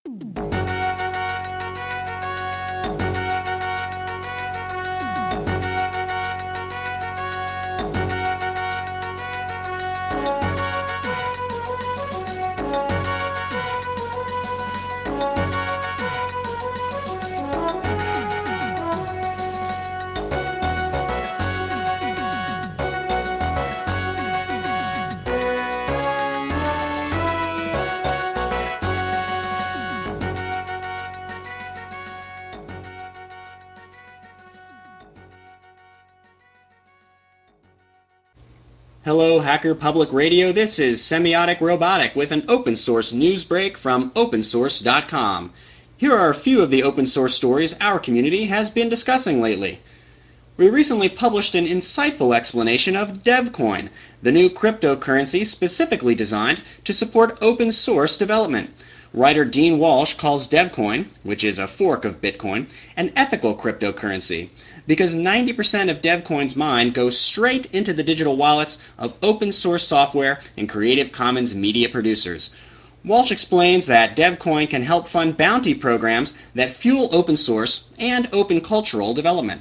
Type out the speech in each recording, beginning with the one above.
Hello, Hacker Public Radio. This is Semiotic Robotic with an open source news break from opensource.com. Here are a few of the open source stories our community has been discussing lately. We recently published an insightful explanation of DevCoin, the new cryptocurrency specifically designed to support open source development. Writer Dean Walsh calls DevCoin, which is a fork of Bitcoin, an ethical cryptocurrency, because 90% of DevCoin's mine goes straight into the digital wallets of open source software and Creative Commons media producers. Walsh explains that DevCoin can help fund bounty programs that fuel open source and open cultural development.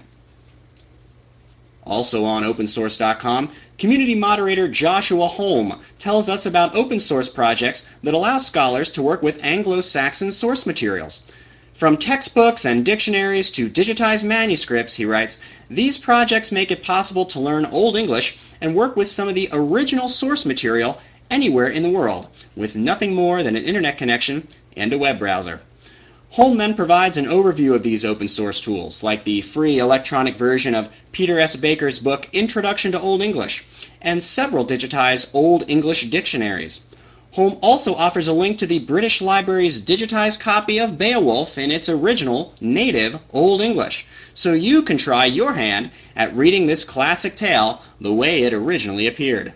Also on opensource.com, community moderator Joshua Holm tells us about open source projects that allow scholars to work with Anglo-Saxon source materials. From textbooks and dictionaries to digitized manuscripts, he writes, these projects make it possible to learn Old English and work with some of the original source material anywhere in the world, with nothing more than an internet connection and a web browser. Holm then provides an overview of these open source tools, like the free electronic version of Peter S. Baker's book Introduction to Old English, and several digitized Old English dictionaries. Holm also offers a link to the British Library's digitized copy of Beowulf in its original, native Old English, so you can try your hand at reading this classic tale the way it originally appeared.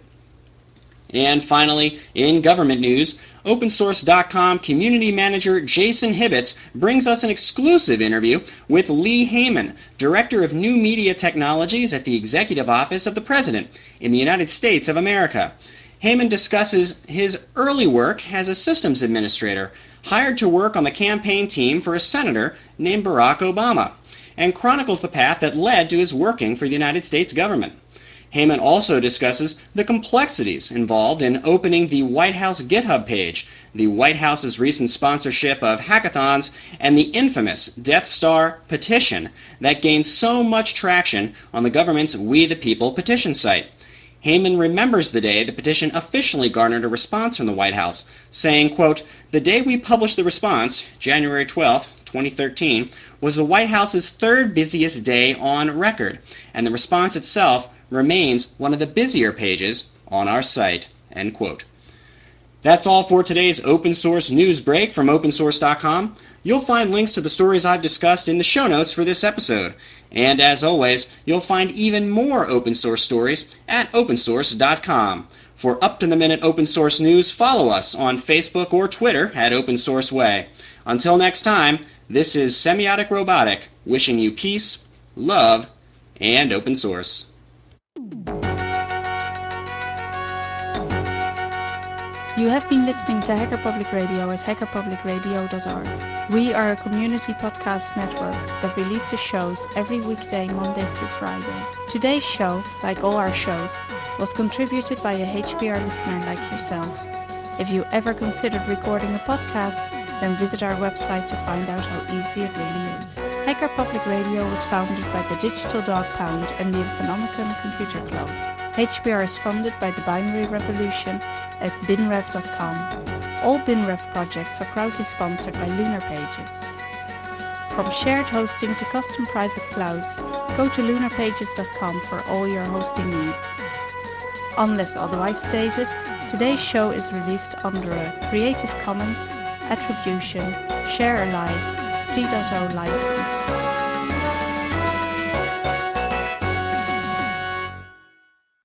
And finally, in government news, OpenSource.com community manager Jason Hibbets brings us an exclusive interview with Lee Heyman, Director of New Media Technologies at the Executive Office of the President in the United States of America. Heyman discusses his early work as a systems administrator, hired to work on the campaign team for a senator named Barack Obama, and chronicles the path that led to his working for the United States government. Heyman also discusses the complexities involved in opening the White House GitHub page, the White House's recent sponsorship of hackathons, and the infamous Death Star petition that gained so much traction on the government's We the People petition site. Heyman remembers the day the petition officially garnered a response from the White House, saying, quote, "The day we published the response, January 12, 2013, was the White House's third busiest day on record, and the response itself remains one of the busier pages on our site." End quote. That's all for today's open source news break from opensource.com. You'll find links to the stories I've discussed in the show notes for this episode. And as always, you'll find even more open source stories at opensource.com. For up-to-the-minute open source news, follow us on Facebook or Twitter at Open Source Way. Until next time, this is Semiotic Robotic, wishing you peace, love, and open source. You have been listening to Hacker Public Radio at hackerpublicradio.org. We are a community podcast network that releases shows every weekday, Monday through Friday. Today's show, like all our shows, was contributed by a HPR listener like yourself. If you ever considered recording a podcast, then visit our website to find out how easy it really is. Hacker Public Radio was founded by the Digital Dog Pound and the Infonomicon Computer Club. HPR is funded by the Binary Revolution at binrev.com. All BinRev projects are proudly sponsored by Lunar Pages. From shared hosting to custom private clouds, go to lunarpages.com for all your hosting needs. Unless otherwise stated, today's show is released under a Creative Commons Attribution Share Alike 3.0 license.